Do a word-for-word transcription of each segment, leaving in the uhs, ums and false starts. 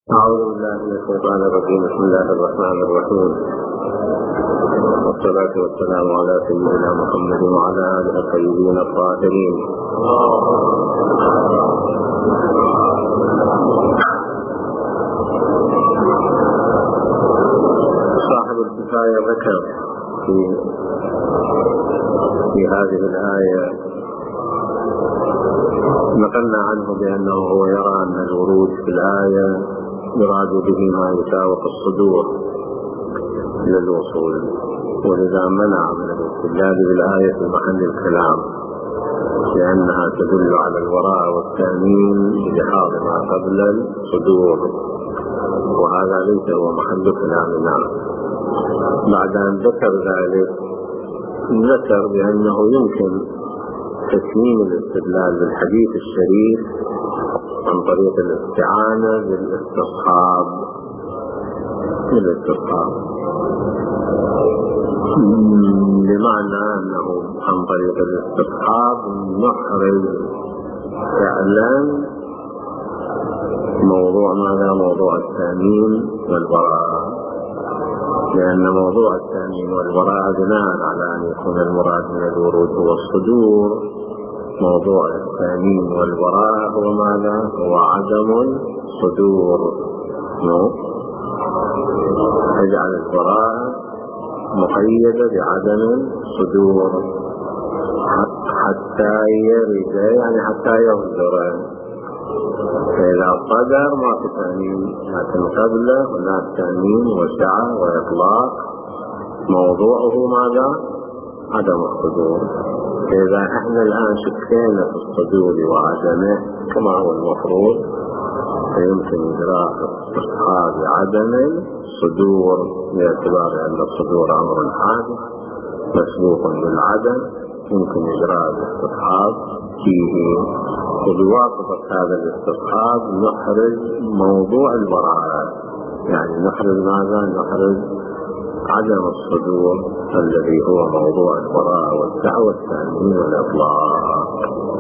أعوذ بالله من الشيطان الرجيم. بسم الله الرحمن الرحيم، والصلاة والسلام على سيدنا محمد وعلى آله الطيبين الطاهرين. صاحب الكفاية ذكر في في هذه الآية، نقلنا عنه بأنه هو يرى أن الورود في الآية يراد به ما يساوق الصدور للوصول، ولذا منع من الاستدلال بالآية في محل الكلام، لأنها تدل على الوراء والتأمين بلحاظ ما قبل الصدور، وهذا ليس هو محل كلامنا. بعد أن ذكر ذلك ذكر بأنه يمكن تسليم الاستدلال بالحديث الشريف عن طريق الاستعانة بالاستصحاب بالاستصحاب بمعنى أنه عن طريق الاستصحاب نحرز فعلا موضوع ماذا؟ موضوع التأمين والبراءة، لأن موضوع التأمين والبراءة بناء على أن يكون المراد من الورود هو الصدور، موضوع التأمين والبراءة هو ماذا؟ هو عدم الصدور. تجعل البراءة مقيدة بعدم الصدور حتى يرد، يعني حتى يصدر، فإذا صدر ما في تأمين، لكن قبله هناك تأمين وسعة وإطلاق، موضوعه ماذا؟ عدم الصدور. إذا احنا الآن شكينا في الصدور وعدمه كما هو المفروض، فيمكن إجراء استصحاب عدم الصدور باعتبار أن الصدور أمر حادث مسبوق بالعدم، يمكن إجراء الاستصحاب فيه، وبواسطة هذا الاستصحاب نحرز موضوع البراءة، يعني نحرز ماذا؟ نحرز عدم الصدور الذي هو موضوع البراءة والسعة والتأمين والإطلاق.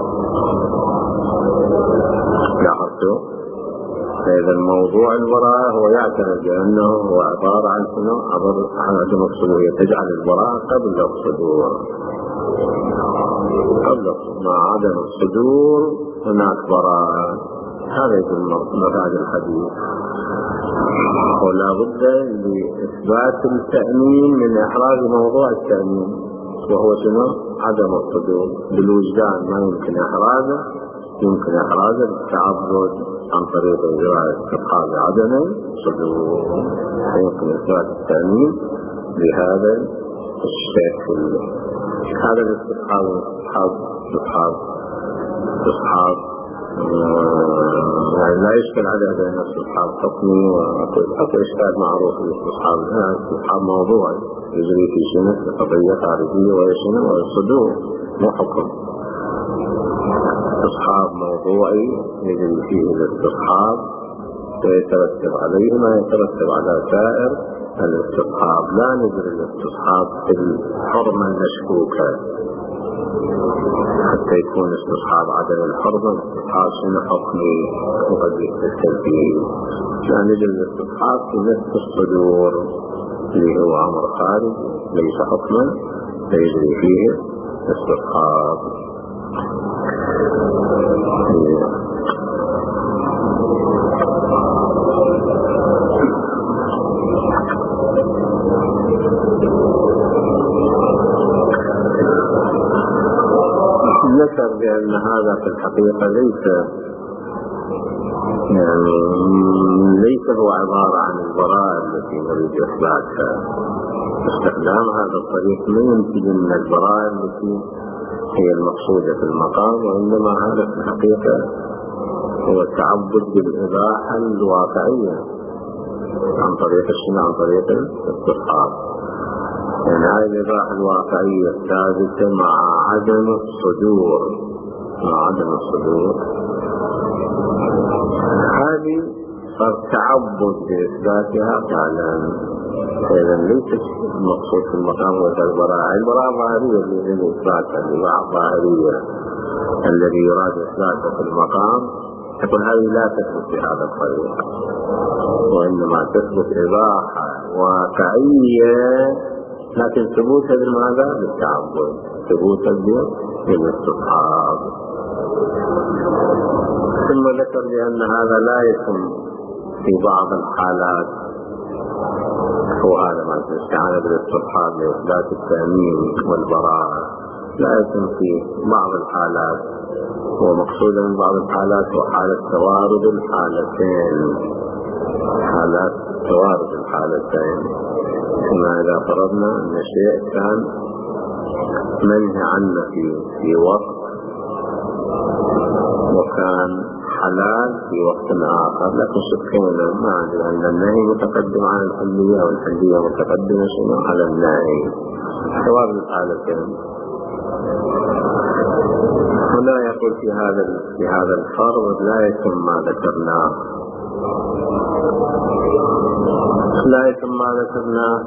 لاحظتوا؟ فإذا الموضوع البراءة هو يعترف بأنه هو عبارة عن شنو؟ عن عدم الصدور، تجعل البراءة قبل الصدور، قبل مع عدم الصدور هناك براءة. هذا يقول مفاد الحديث، ولا بد لإثبات التأمين من إحراز موضوع التأمين، وهو شنو؟ عدم الصدور. بالوجدان ما يمكن إحرازه، يمكن إحرازه بالتعبد عن طريق إجراء استصحاب عدم الصدور، يمكن إثبات التأمين بهذا الشكل. هذا الاستصحاب استصحاب استصحاب استصحاب يعني لا يشكل عليه بين استصحاب حكمي وحتى إشكال معروف الاستصحاب. هذا استصحاب موضوعي يجري في شنو؟ في قضية خارجية ويشنو؟ والصدور مو حكم. استصحاب موضوعي يجري فيه الاستصحاب ويترتب عليه ما يترتب على سائر الاستصحاب، لا نجري الاستصحاب في الحرمة المشكوكة حتى يكون استصحاب عدم الحرمة استصحاب شنو؟ حكمي وقد يستشكل فيه، لا نجري الاستصحاب في نفس الصدور اللي هو أمر خارج ليس حكما يجري فيه استصحاب. ذكر بأن هذا في الحقيقة ليس يعني ليس هو عبارة عن البراءة التي نريد إثباتها. استخدام هذا الطريق لا ينتج من البراءة التي هي المقصودة في المقام، وإنما هذا في الحقيقة هو التعبد بالإباحة الواقعية عن طريق الشنو؟ عن طريق الاستصحاب. يعني هذه الإباحة الواقعية الثابتة مع عدم الصدور، مع عدم الصدور هذه صار تعبد بإثباتها فعلا. إذا ليس المقصود في المقام هو البراءة، البراءة ظاهرية اللي يريد إثباتها، البراءة ظاهرية الذي يراد إثباته في المقام، تكون هذه لا تثبت بهذا الطريق. وإنما تثبت إباحة واقعية، لكن ثبوتها بالماذا؟ بالتعبد، ثبوتها بالاستصحاب. ثم ذكر بأن هذا لا يتم في بعض الحالات، وهذا ما الاستعانة بالاستصحاب لإثبات التأمين والبراءة لا يتم في بعض الحالات، ومقصود من بعض الحالات هو حالة توارد الحالتين، حالات توارد الحالتين. كما إذا فرضنا أن شيء كان منهي عنه في في وقت وكان حلال في وقت آخر، لكن شكينا ما عندنا أن النهي متقدم على الحلية والحلية متقدمة شنو على النهي، توارد الحالتين. هنا يقول في هذا في هذا الفرض لا يتم ما ذكرناه، لا يتم ما ذكرناه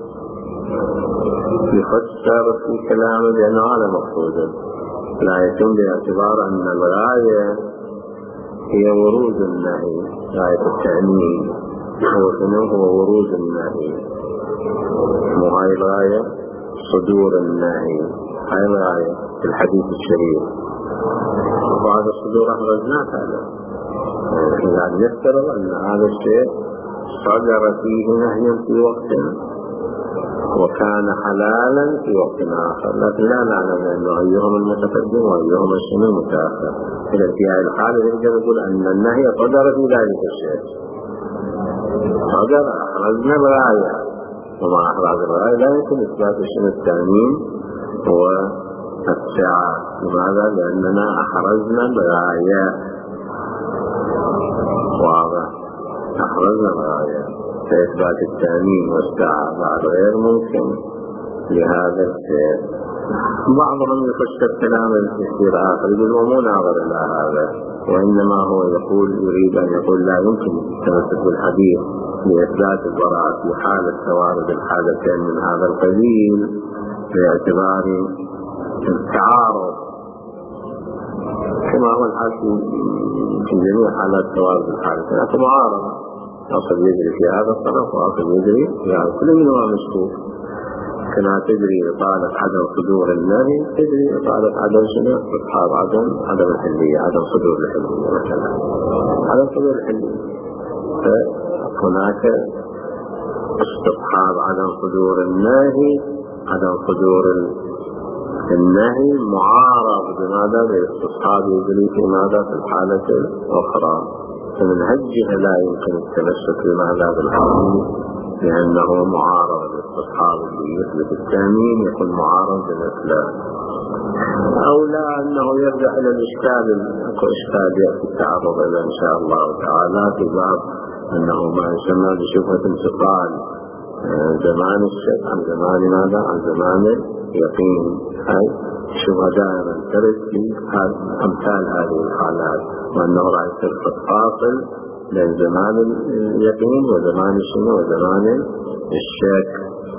يفسر في كلامه بأنه هذا مقصودا، لا يتم باعتبار أن الغاية هي ورود النهي، غاية التأمين هو شنو؟ هو ورود النهي، مو هاي الغاية صدور النهي، هاي الغاية في الحديث الشريف. وبعد الصدور أخرجناه هذا، إذا نفترض أن هذا الشيء صدر فيه نهي في وقت وكان حلالا في وقت آخر، لكن لا نعلم أنه أيهما المتقدم وأيهما الشيء المتأخر. إذا في هذه الحالة نقدر نقول أن النهي صدر في ذلك الشيء، صدر أخرجنا الغاية، ومع أخراج الغاية لا يمكن إثبات الشيء التأمين والسعة. لماذا؟ لأننا أخرجنا الغاية، واضح، أخرجنا الغاية، فإثبات التأمين والسعة بعد غير ممكن لهذا الشيء. بعضهم يفسر كلام التفسير آخر يقول ومو ناظر إلى هذا، وإنما هو يقول يريد أن يقول لا يمكن التمسك بالحديث لإثبات البراءة في حالة توارد الحالتين من هذا القبيل باعتبار التعارض، كما هو الحال في جميع حالات توارد الحالتين، لكن معارضة، أصل يجري في هذا الطرف وأصل يجري في هذا، كل منهما مشكوك. كما تجري إطالة عدم صدور النهي تجري إطالة عدم شنو؟ استصحاب عدم عدم الحلية، عدم صدور الحلية مثلا، عدم صدور الحلية. فهناك استصحاب عدم صدور النهي، عدم صدور النهي معارض بماذا؟ باستصحاب يجري في ماذا؟ في الحالة الأخرى. فمن هالجهة لا يمكن التمسك بماذا؟ بالحديث، لأنه معارض بالاستصحاب اللي يثبت التأمين يكون معارض بمثله. أو لا أنه يرجع إلى الإشكال، أكو إشكال يأتي التعرض إلى إن شاء الله تعالى في باب أنه ما يسمى بشبهة انتقال زمان الشك عن زمان ماذا؟ عن زمان اليقين. هاي شبهة دائما ترد في أمثال هذه الحالات، وأنه راح يصير فاصل بين زمان اليقين وزمان الشنو وزمان الشك،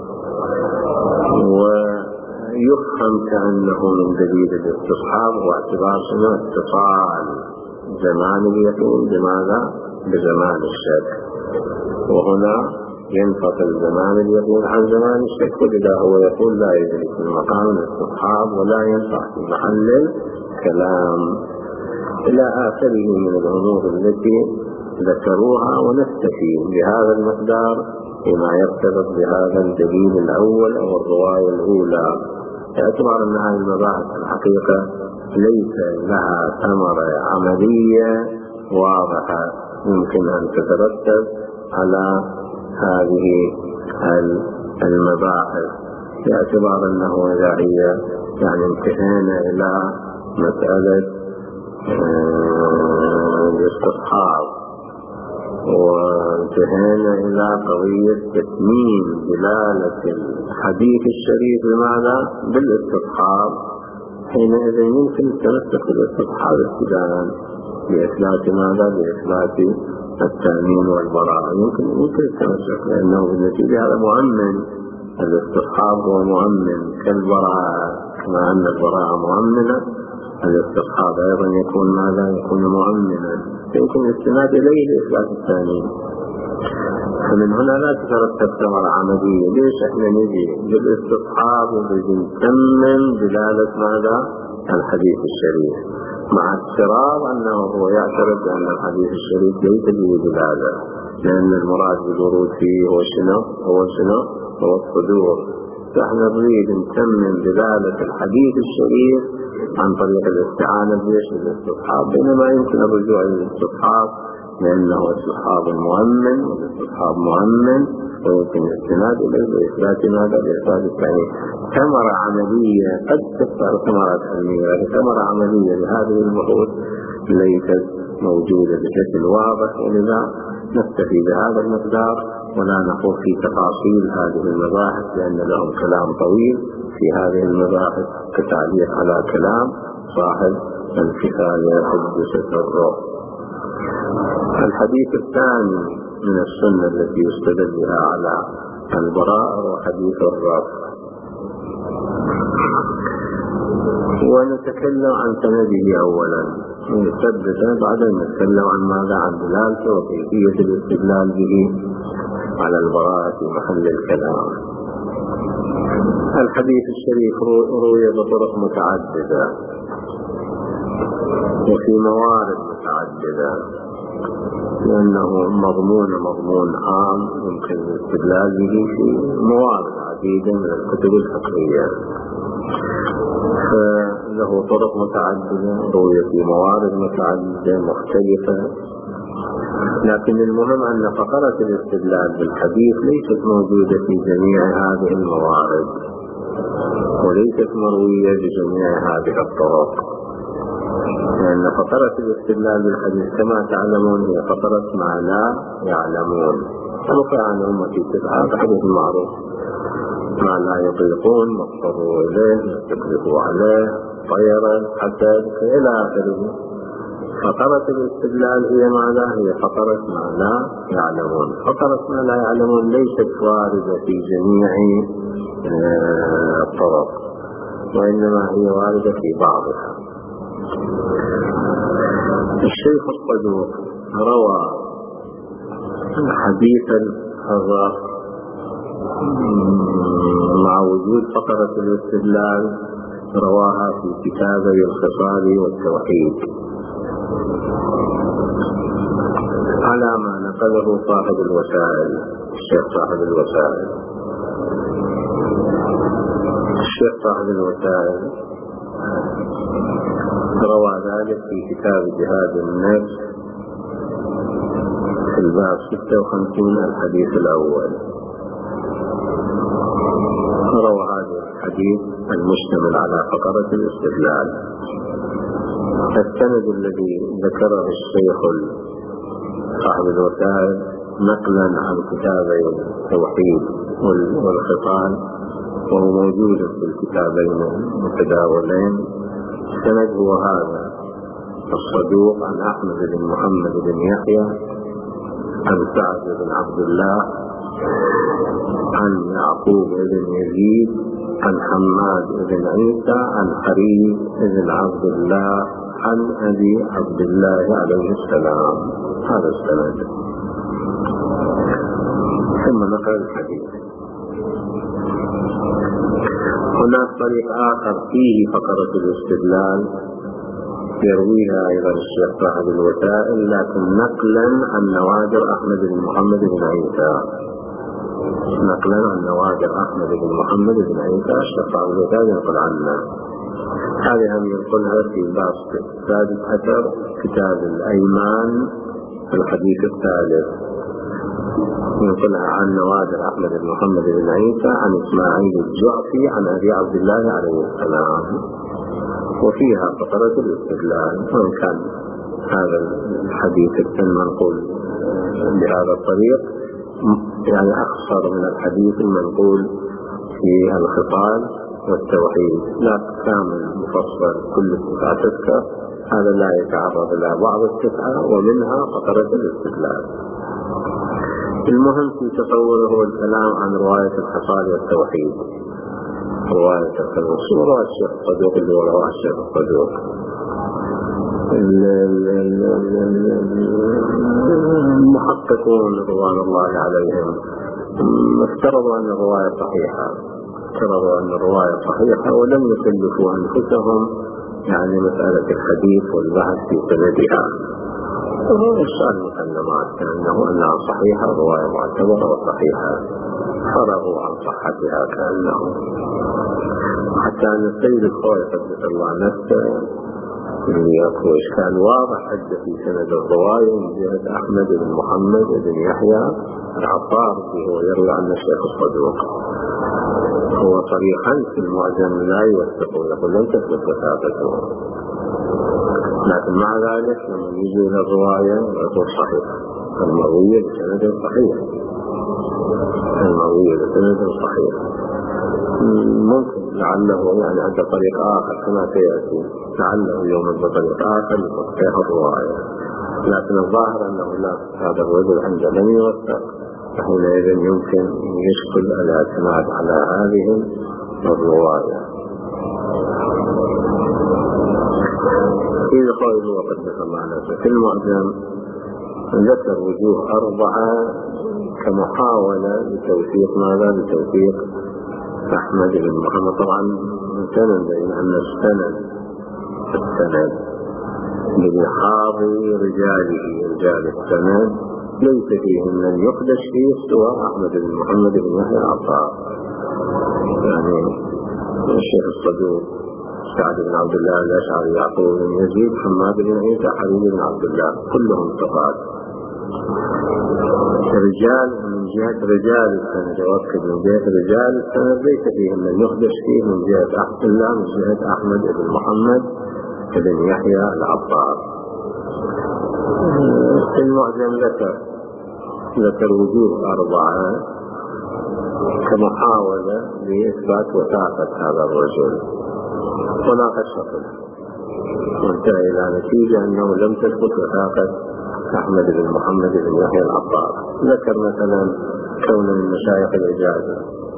ويفهم كأنه من دليل الاستصحاب واعتبار شنو؟ اتصال زمان اليقين بماذا؟ بزمان الشك، وهنا ينفصل زمان اليقين عن زمان الشك، ولذا هو يقول لا يدري في مقام الاستصحاب ولا ينفع في محل الكلام إلى آخره من الأمور التي ذكروها. ونكتفي بهذا المقدار فيما يرتبط بهذا الدليل الأول أو الرواية الأولى، باعتبار أن هذه المباحث الحقيقة ليس لها ثمرة عملية واضحة يمكن أن تترتب على هذه المباحث، باعتبار أنه إذا هي يعني انتهينا إلى مسألة الاستصحاب وانتهينا إلى قضية تتميم دلالة الحديث الشريف بماذا؟ بالاستصحاب، حينئذ يمكن التمسك بالاستصحاب ابتداء بإثبات ماذا؟ بإثبات التأمين والبراءة. يمكن يمكن التمسك، لأنه بالنتيجة هذا مؤمن، الاستصحاب هو مؤمن كالبراءة، كما أن البراءة مؤمنة الاستصحاب أيضا يكون ماذا؟ يكون مؤمنا، يمكن الاستناد إليه لإثبات التأمين. فمن هنا لا تترتب ثمرة عملية. ليش احنا نجي بالاستصحاب ونجي نتمم دلالة ماذا؟ الحديث الشريف، مع افتراض أنه هو يعترف بأن الحديث الشريف ليس به دلالة، لأن المراد بالورود فيه هو شنو؟ هو شنو؟ هو الصدور. فاحنا نريد نتمم دلالة الحديث الشريف عن طريق الاستعانة بيش بالاستصحاب، بينما يمكن الرجوع إلى الاستصحاب لأنه استصحاب مؤمن، والاستصحاب مؤمن ويمكن الاستناد إليه بإثبات ماذا؟ بإثبات الثاني. ثمرة عملية قد تكثر ثمرة علمية، لكن ثمرة عملية لهذه البحوث ليست موجودة بشكل واضح، ولذا نكتفي بهذا المقدار ولا نخوض في تفاصيل هذه المباحث، لأن لهم كلام طويل في هذه المباحث كتعليق على كلام صاحب الكفاية حدث الروح. الحديث الثاني من السنة التي يستدل بها على البراء وحديث الرفع، ونتكلم عن سنده أولا ونثبت بعدين نتكلم عن ماذا؟ عن دلالته وكيفية الاستدلال به على البراءة في محل الكلام. الحديث الشريف روي بطرق متعددة وفي موارد متعددة، لأنه مضمون مضمون عام يمكن الاستدلال به في موارد عديدة من الكتب الفقهية، فله طرق متعددة روي في موارد متعددة مختلفة. لكن المهم أن فقرة الاستدلال بالحديث ليست موجودة في جميع هذه الموارد وليست مروية بجميع هذه الطرق، لأن فقرة الاستدلال بالحديث كما تعلمون هي فقرة ما لا يعلمون. فنقع عن أمتي تسعة حديث معروف: ما لا يطيقون ما اضطروا إليه ما تكلفوا عليه طيرا حتى إلى آخره. فقرة الاستدلال هي ماذا؟ هي فقرة ما لا يعلمون. فقرة ما لا يعلمون ليست واردة في جميع الطرق، وإنما هي واردة في بعضها. الشيخ الصدوق روى حديث الرفع مع وجود فقرة الاستدلال، رواها في كتابي الخصال والتوحيد على ما نقله صاحب الوسائل، الشيخ صاحب الوسائل. الشيخ صاحب الوسائل روى ذلك في كتاب جهاد النفس في الباب ستة وخمسين الحديث الأول. روى هذا الحديث المشتمل على فقرة الاستدلال. السند الذي ذكره الشيخ صاحب الوسائل نقلا عن كتابي التوحيد والخصال، وهو موجود في الكتابين المتداولين. السند هو هذا: الصدوق عن أحمد بن محمد بن يحيى عن سعد بن عبد الله عن يعقوب بن يزيد عن حماد بن عيسى عن حريث بن عبد الله عن أبي عبد الله عليه السلام. هذا السند. ثم نقل الحديث. هناك طريق آخر فيه فقرة الاستدلال يرويها أيضا الشيخ صاحب الوسائل، لكن نقلا عن نوادر أحمد بن محمد بن عيسى نقلا عن نوادر أحمد بن محمد بن عيسى الشيخ صاحب الوسائل ينقل عنه. هذه هم ينقلها في الباب السادس عشر كتاب الأيمان في الحديث الثالث، ينقلها عن نوادر أحمد بن محمد بن عيسى عن إسماعيل الجعفي عن أبي عبد الله عليه السلام، وفيها فقرة الاستدلال. وإن كان هذا الحديث المنقول بهذا الطريق يعني أخصر من الحديث المنقول في الخصال والتوحيد، لا كامل مفصل كل تسعة تذكر، هذا لا يتعرض إلى بعض التسعة ومنها فقرة الاستدلال. المهم في تصوره هو الكلام عن رواية الخصال والتوحيد، رواية الخصال ورواية الشيخ الصدوق اللي هو رواية الشيخ الصدوق. المحققون رضوان الله عليهم افترضوا أن الرواية صحيحة افترضوا أن الرواية صحيحة ولم يكلفوا أنفسهم يعني مسألة الحديث والبحث في سندها. الشأن مسلمات كأنه أنها صحيحة، رواية معتبرة وصحيحة، فرغوا عن صحتها كأنه، حتى أن السيد الخوي قدس الله نفسه اللي يكون إشكال واضح حتى في سند الرواية من جهة أحمد بن محمد بن يحيى العطار وهو يروي عن الشيخ الصدوق، هو صريحا في المعجم لا يوثق يقول لم تثبت وثاقته، لكن مع ذلك لما يجي إلى الرواية يقول صحيح المروية بسند صحيح، المروية بسند صحيح. ممكن لعله يعني عند طريق آخر كما سيأتي، لعله يوم بطريق آخر لتصحيح الرواية، لكن الظاهر أنه لا، هذا الرجل عنده لم يوثق، فحينئذ يمكن يشكل الاعتماد على هذه الرواية. إذا قال وقد سمعنا في المعجم ذكر وجوه أربعة كمحاولة لتوثيق ماذا؟ لتوثيق أحمد بن محمد. طبعا سند، لأن السند السند بمحاضي رجاله، رجال السند ليس فيهم من يخدش فيه سوى أحمد بن محمد بن يحيى العطار، يعني الشيخ الصدوق، سعد بن عبد الله الأشعري، يعقوب بن يزيد، حماد بن عيسى، حبيب بن عبد الله، كلهم ثقات رجال من جهة رجال السند، يؤكد من جهة رجال السند ليس فيهم من يخدش فيه من جهة أحمد الله من جهة أحمد بن محمد بن يحيى العطار. المعجم ذكر ذكر وجوه أربعة كمحاولة لإثبات وثاقة هذا الرجل، وناقشته وانتهى إلى نتيجة أنه لم تثبت وثاقة أحمد بن محمد بن يحيى العطار. ذكر مثلا كون من مشايخ الإجازة،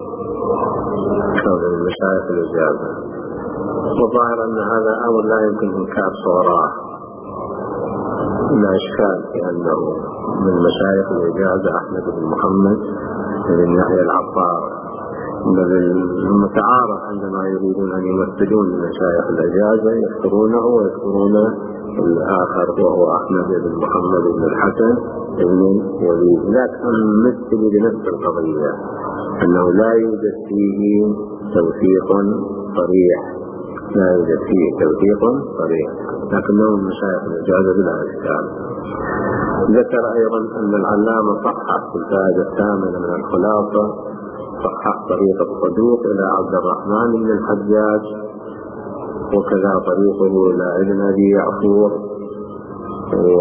كون من مشايخ الإجازة، وظاهر أن هذا أمر لا يمكن إنكار صوره، لا إشكال في أنه من مشايخ الإجازة أحمد بن محمد بن يحيى العطار، بل المتعارف عندما يريدون أن يمثلون مشايخ الإجازة يذكرونه ويذكرون الآخر وهو أحمد بن محمد بن الحسن بن يزيد، لكن مثل بنفس القضية أنه لا يوجد فيه توثيق صريح، لا يوجد فيه توثيق صريح، لكنه من مشايخ الإجازة بلا إشكال. ذكر أيضا أن العلامة صحح في الفائدة الثامنة من الخلاصة، صحح طريق الصدوق إلى عبد الرحمن بن الحجاج، وكذا طريقه إلى ابن أبي يعفور و...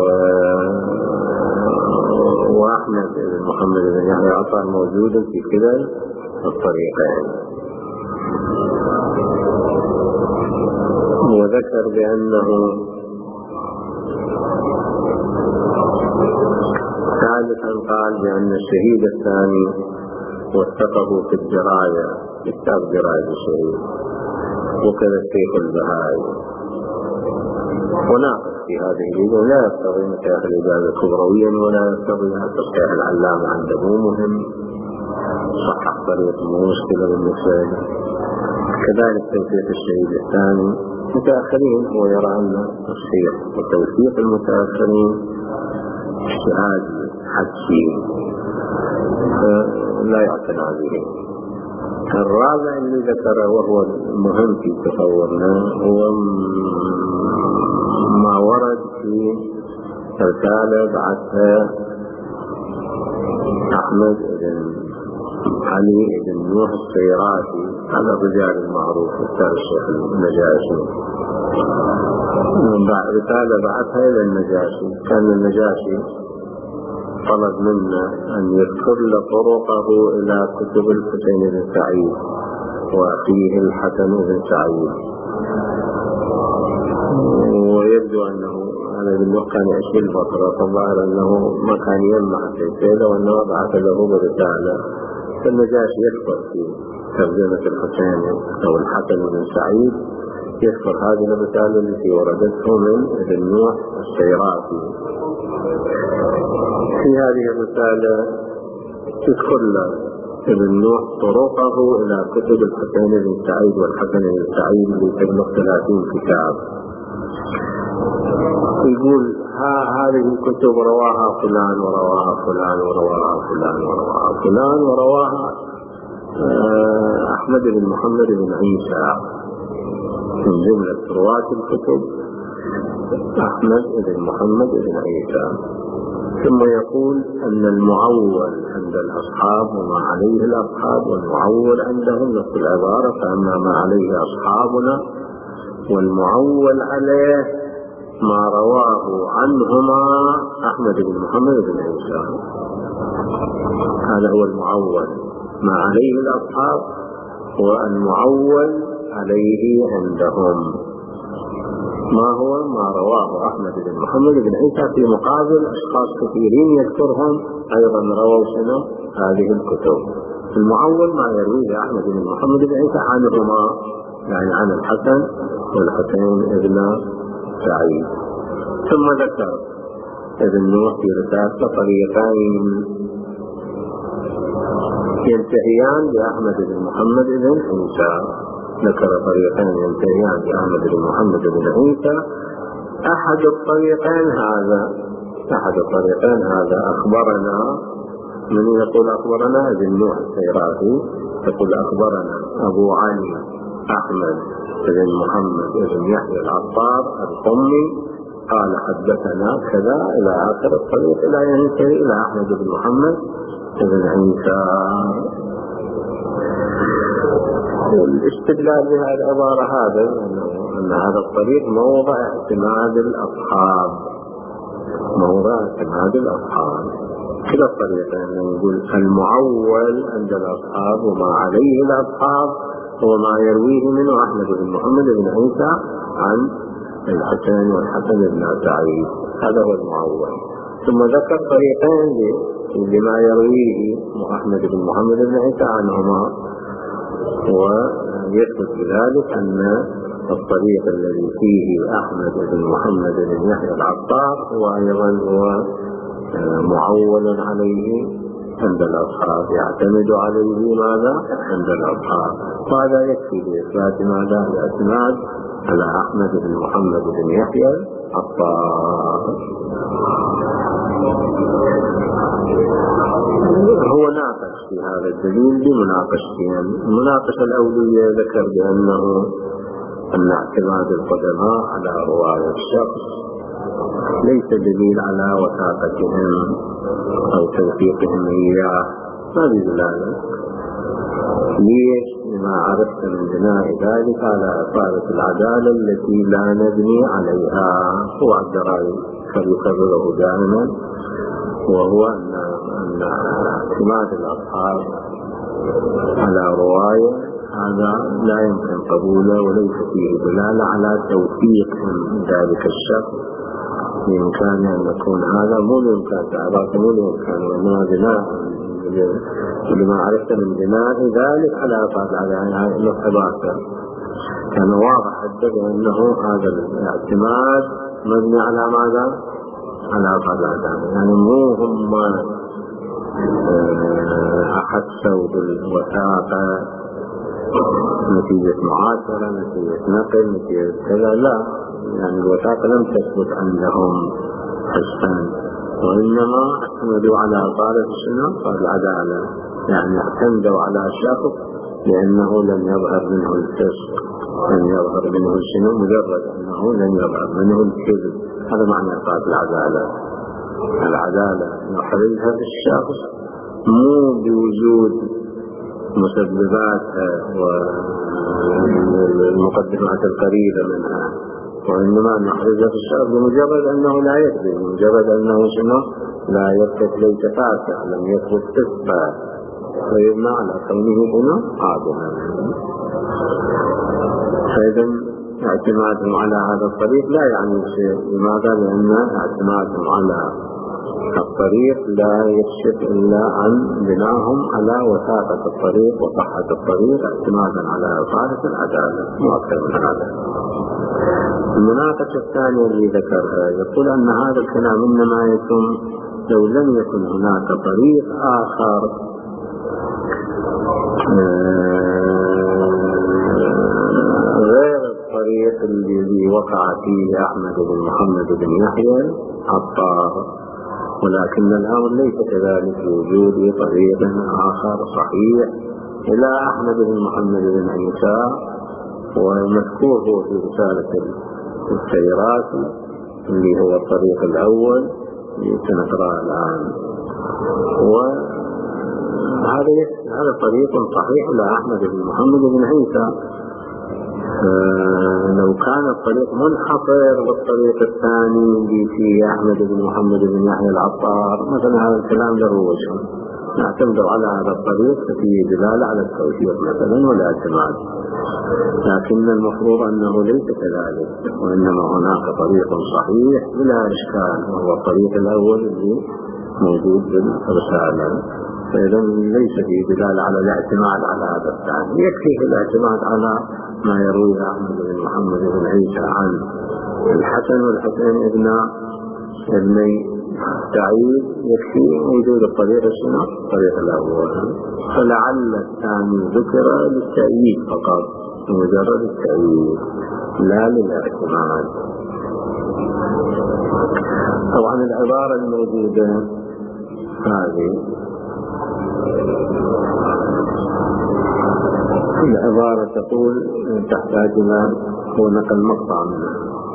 وأحمد بن محمد بن يحيى العطار موجود في كلا الطريقين. وذكر بأنه ثالثا قال بأن الشهيد الثاني وثقه في الدراية، كتاب دراية الشهيد، وكذا الشيخ البهائي، وناقش في هذه الجزء لا يستطيع مشايخ الإجازة كبرويا ولا يستطيع تصحيح العلامة عنده مهم، صحح طريق مشكلة بالنسبة له. كذلك توثيق الشهيد الثاني متأخرين، هو يرى أن تصحيح وتوثيق المتأخرين اجتهاد حدسي لا يعتنى به. الرابع اللي ذكره وهو المهم في تصورنا هو ما ورد في رسالة بعثها أحمد بن علي بن نوح السيراتي على الرجال المعروف أستاذ الشيخ النجاشي، رسالة بعثها إلى النجاشي. كان النجاشي طلب منا أن يذكر طرقه إلى كتب الحسين بن سعيد وأخيه الحسن بن سعيد، ويبدو أنه هذا بالوقت كان يعيش بالبصرة، فظهر أنه ما كان يجمع سلسلة، وأنه بعث له برسالة. فالنجاشي يذكر في ترجمة الحسين أو الحسن بن سعيد يذكر هذه الرسالة التي وردته من ابن نوح السيرافي. في هذه الرسالة تذكر ابن نوح طرقه إلى كتب الحسين بن سعيد والحسن بن سعيد لتبلغ ثلاثين كتاب. يقول ها هذه الكتب رواها فلان ورواها فلان ورواها فلان ورواها فلان ورواها أحمد بن محمد بن عيسى. من جملة رواة الكتب أحمد بن محمد بن عيسى. ثم يقول أن المعول عند الأصحاب وما عليه الأصحاب، والمعول عندهم نفس العبارة، فأما ما عليه أصحابنا والمعول عليه ما رواه عنهما أحمد بن محمد بن عيسى. هذا هو المعول ما عليه الأصحاب والمعول عليه عندهم ما هو ما رواه أحمد بن محمد بن عيسى، في مقابل أشخاص كثيرين يذكرهم أيضا رووا شنو هذه الكتب. المعول ما يرويه أحمد بن محمد بن عيسى عنهما، يعني عن الحسن والحسين ابن سعيد. ثم ذكر ابن نوح في رسالته طريقين ينتهيان بأحمد بن محمد بن عيسى. ذكر طريقين ينتهيان بأحمد بن محمد بن عيسى. أحد الطريقين هذا أحد الطريقين هذا أخبرنا، من يقول أخبرنا ابن نوح السيرافي، يقول أخبرنا أبو علي أحمد بن محمد بن يحيى العطار القمي قال حدثنا كذا إلى آخر الطريق إلى ينتهي إلى أحمد بن محمد بن عيسى. والاستدلال بهذه العبارة هذا أن هذا الطريق موضع اعتماد الأصحاب، موضع اعتماد الأصحاب. كلا الطريقين نقول المعول عند الأصحاب وما عليه الأصحاب هو ما يرويه منه أحمد بن محمد بن عيسى عن الحسن والحسن بن سعيد، هذا هو المعول. ثم ذكر طريقين لما يرويه أحمد بن محمد بن عيسى عنهما، ويثبت بذلك أن الطريق الذي فيه أحمد بن محمد بن يحيى العطار هو أيضا هو معول عليه عند الأصحاب، يعتمد عليه ماذا عند الأصحاب. وهذا يكفي لإثبات ماذا الاعتماد على أحمد بن محمد بن يحيى العطار. هو ناقش في هذا الدليل بمناقشتين. المناقشة الأولية ذكر بأنه أن اعتماد القدماء على رواية الشخص ليس دليل على وثاقتهم أو توثيقهم إياه، ما بدلالة. ليش؟ لما عرفت من بناء ذلك على إطارة العدالة التي لا نبني عليها. هو الدرائي فليكرره دائما، وهو أن أن اعتماد الأصحاب على رواية هذا لا يمكن قبوله، وليس فيه دلالة على توثيقهم ذلك الشخص. بإمكان أن يكون هذا مو بإمكان تعبات مو بإمكان، وإنما بناء لما عرفت من بناء ذلك على إطارة على الإحباط. كان واضح حتى بأنه هذا الاعتماد مبني على ماذا؟ على قضاء، يعني مو هم أحسوا بالوثاقة نتيجة معاشرة، نتيجة نقل، نتيجة كذا، لا، يعني الوثاقة لم تثبت عندهم حسن، وإنما اعتمدوا على طالب السنة العدالة، يعني اعتمدوا على شخص لأنه لم يظهر منه الفسق، لم يظهر منه السنة، مجرد أنه لم يظهر منه الكذب. هذا معنى إقامة العدالة. العدالة نحرزها في الشخص مو بوجود مسبباتها والمقدمات القريبة منها، وإنما نحرزها في الشخص بمجرد أنه لا يكذب، بمجرد أنه شنو لا يثبت ليس فاسق، لم يثبت فسقا، ويبنى على كونه هنا عادلا. فإذا اعتمادهم على هذا الطريق لا يعني شيء. لماذا؟ لأن اعتمادهم على الطريق لا يكشف إلا عن بناهم على وثاقة الطريق وصحة الطريق، اعتمادا على إطارة العدالة، مو أكثر من هذا. المناقشة الثانية اللي ذكرها يقول أن هذا الكلام إنما يتم لو لم يكن هناك طريق آخر غير الطريق الذي وقع فيه أحمد بن محمد بن يحيى العطار، ولكن الأمر ليس كذلك لوجود طريق آخر صحيح إلى أحمد بن محمد بن عيسى، ومذكور في رسالة السيراتي اللي هو الطريق الأول سنقرأه الآن. وهذا هذا طريق صحيح إلى أحمد بن محمد بن عيسى. لو كان الطريق منحصر بالطريق الثاني اللي فيه أحمد بن محمد بن يحيى العطار مثلا هذا الكلام له وجه، نعتمد على هذا الطريق فيه دلالة على التوثيق مثلا والاعتماد، لكن المفروض أنه ليس كذلك، وإنما هناك طريق صحيح بلا إشكال وهو الطريق الأول اللي موجود بالرسالة، فإذا ليس فيه دلالة على الاعتماد على هذا الثاني، يكفي الاعتماد على ما يروي أحمد بن محمد بن عيسى عن الحسن والحسين ابن ابني سعيد، يكفي وجود الطريق السنة الطريق الأول، فلعل الثاني ذكر للتأييد فقط مجرد التأييد لا للاعتماد. طبعا العبارة الموجودة هذه العبارة تقول تحتاج إلى هو نقل مقطع منها.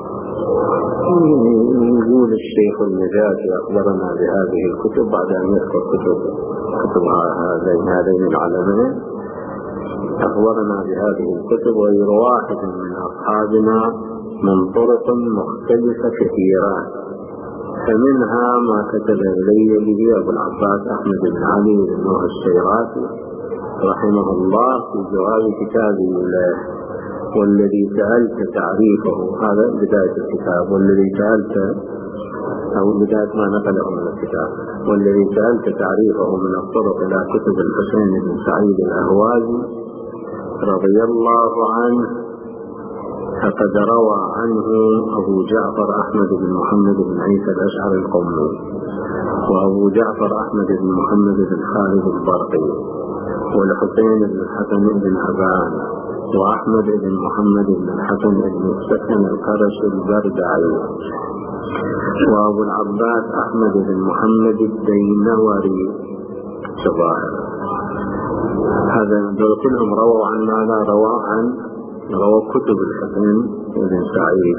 يقول الشيخ النجاتي أخبرنا بهذه الكتب بعد أن يذكر كتب كتب هذين العلمين، أخبرنا بهذه الكتب وغير واحد من أصحابنا من طرق مختلفة كثيرة، فمنها ما كتب إلي به أبو العباس أحمد بن علي بن نوح السيراتي رحمه الله في جواب كتابه له، والذي سألت تعريفه، هذا بداية الكتاب، والذي سألت أو بداية ما نقله من الكتاب، والذي سألت تعريفه من الطرق إلى كتب الحسين بن سعيد الأهوازي رضي الله عنه، فقد روى عنه أبو جعفر أحمد بن محمد بن عيسى الأشعري القمي، وأبو جعفر أحمد بن محمد بن خالد البرقي، والحسين بن الحسن بن أبان، وأحمد بن محمد بن الحسن بن السكن القرش البردعي، وأبو العباس أحمد بن محمد الدينوري الظاهر. هذا دول كلهم رووا عن ماذا؟ رووا عن رووا كتب الحسين بن سعيد.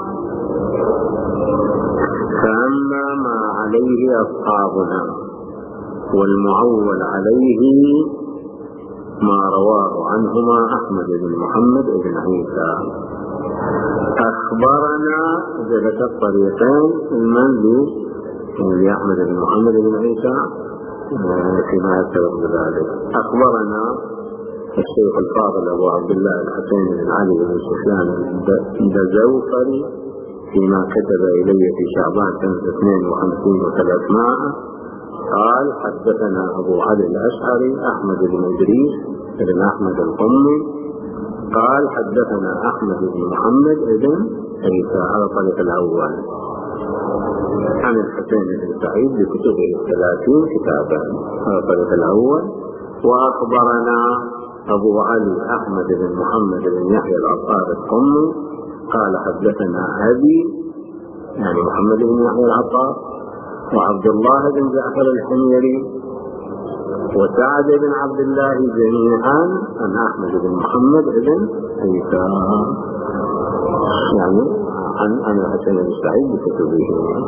فأما ما عليه أصحابنا والمعول عليه ما رواه عنهما أحمد بن محمد بن عيسى. أخبرنا ذلك الطريقين المنزل لأحمد بن محمد بن عيسى فيما يتبع ذلك. أخبرنا الشيخ الفاضل أبو عبد الله الحسين بن علي بن سفيان الدزوفري فيما كتب إلي في شعبان سنة اثنين وخمسين وثلاثمائة قال حدثنا أبو علي الأشعري أحمد بن إدريس بن أحمد القمي قال حدثنا أحمد بن محمد بن عيسى على الطريق الأول عن الحسين بن سعيد بكتبه الثلاثين كتابا على الطريق الأول. وأخبرنا أبو علي أحمد بن محمد بن يحيى العطار القمي قال حدثنا أبي يعني محمد بن يحيى العطار وعبد الله بن جعفر الحميري وسعد بن عبد الله جميعا عن أحمد بن محمد بن عيسى يعني عن عن الحسين بن سعيد بكتبه.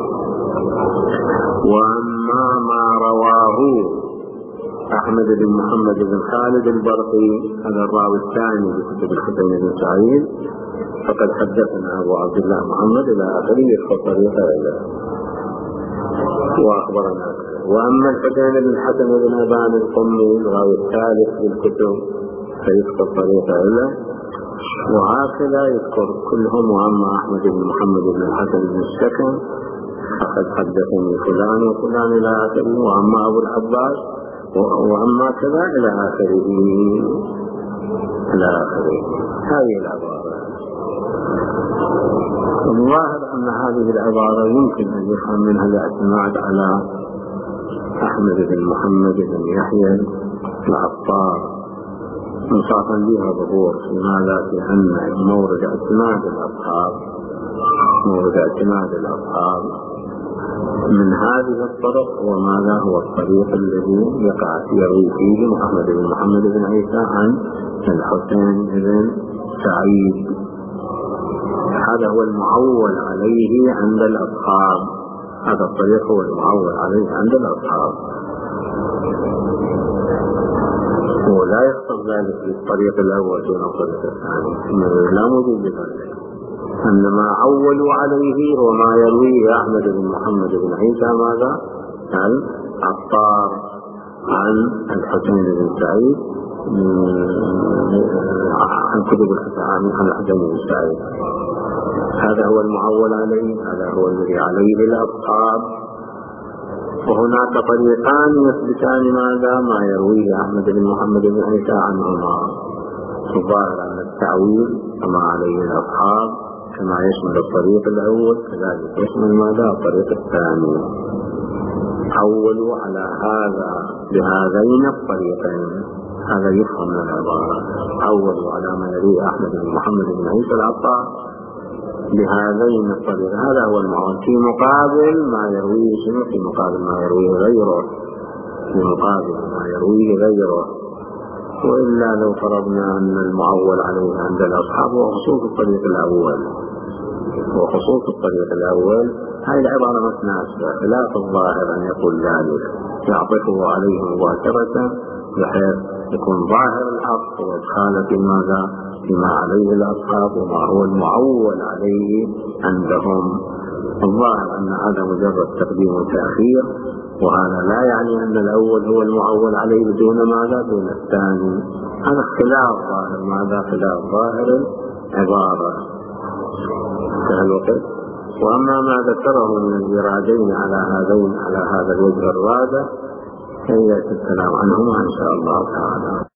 وأما ما رواه أحمد بن محمد بن خالد البرقي هذا الراوي الثاني بكتب الحسين بن سعيد فقد حدثنا أبو عبد الله محمد إلى آخره يدخل طريقه إلى وأخبرنا. وأما الحسين بن الحسن بن أبان القمي الراوي الثالث بالكتب فيدخل طريقه إلى وهكذا يذكر كلهم. وأما أحمد بن محمد بن الحسن بن السكن فقد حدثني فلان وفلان إلى آخره. وأما أبو العباس وأما كذا إلى آخره إلى آخره. هذه العبارة. الظاهر أن هذه العبارة يمكن أن يفهم منها الاعتماد على أحمد بن محمد بن يحيى العطار انصافا بها ظهور. لماذا؟ لأن مورد اعتماد الأصحاب مورد اعتماد الأصحاب من هذه الطرق وماذا هو الطريق الذي يقع يروي فيه محمد بن محمد بن عيسى عن الحسين بن سعيد. هذا هو المعول عليه عند الأصحاب، هذا الطريق هو المعول عليه عند الأصحاب، ولا يختص ذلك بالطريق الأول دون الطريق الثاني، لا موجود لذلك. إنما عولوا عليه وما يرويه أحمد بن محمد بن عيسى ماذا؟ العطار عن الحسين بن سعيد عن كتب الحسين عن الحسين بن سعيد. هذا هو المعول عليه، هذا هو الذي عليه الأصحاب. وهناك طريقان يثبتان ماذا؟ ما يرويه أحمد بن محمد بن عيسى عنهما. الظاهر أن التعويل كما عليه الأصحاب كما يشمل الطريق الأول كذلك يشمل ماذا؟ الطريق الثاني. عولوا على هذا بهذين الطريقين، هذا يفهم من العبارة. عولوا على ما يرويه أحمد بن محمد بن عيسى العطار بهذين الطريق، هذا هو المعول في مقابل ما يرويه شنو؟ في مقابل ما يرويه غيره، في مقابل ما يرويه غيره. وإلا لو فرضنا أن المعول عليه عند الأصحاب هو خصوص الطريق الأول وخصوص الطريق الأول هاي العبارة ما تناسبه، خلاف الظاهر أن يقول ذلك، يعطفه عليه مباشرة بحيث يكون ظاهر الحق وإدخاله في ماذا؟ فيما عليه الأصحاب وما هو المعول عليه عندهم. الظاهر أن هذا مجرد تقديم وتأخير، وهذا لا يعني أن الأول هو المعول عليه دون ماذا؟ دون الثاني. هذا اختلاف ظاهر ماذا؟ خلاف ظاهر العبارة في الوقت. وأما ما ذكره من الإرادين على هذين على هذا الوجه الرابع فيأتي الكلام عنهما إن شاء الله تعالى.